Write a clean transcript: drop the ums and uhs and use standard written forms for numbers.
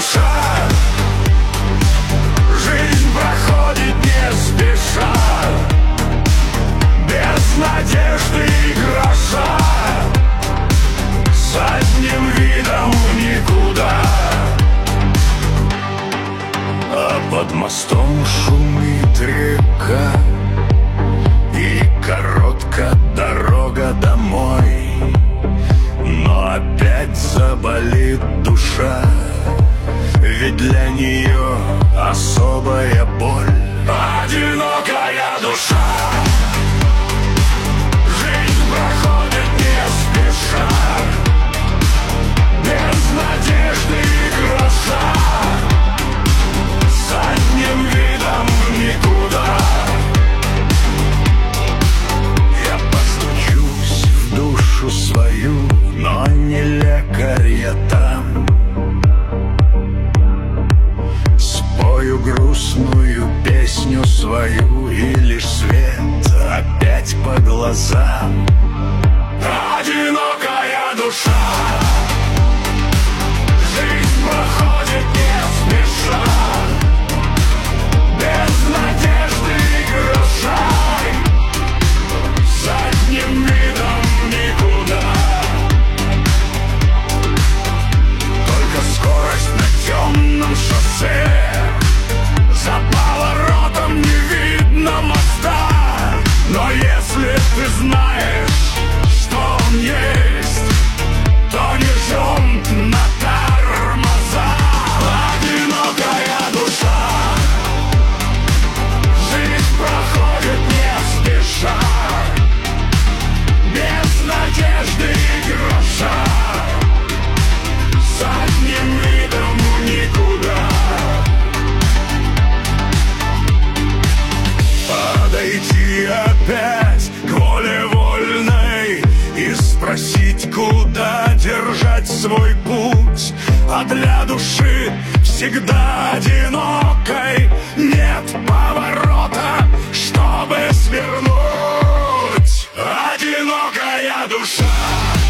душа. Жизнь проходит не спеша, без надежды и гроша, с одним видом никуда. А под мостом шумит река, и коротка дорога домой. Но опять заболит душа, ведь для нее особая боль. Одинокая душа. Жизнь проходит не спеша, без надежды и гроша, с одним видом никуда. Я постучусь в душу свою, но не лекарь я там. Спою грустную песню свою, и лишь свет опять по глазам. Одинокая душа. Жизнь проходит не спеша, без надежды и гроша, с одним видом никуда. Только скорость на темном шоссе, за поворотом не видно моста. Но если ты знаешь, что он есть, то не жмём на тормоза. Одинокая душа. Жизнь проходит не спеша, без надежды и гроша, с одним видом никуда. Подойти опять к воле вольной и спросить, куда держать свой путь. А для души всегда одинокой нет поворота, чтобы свернуть. Одинокая душа.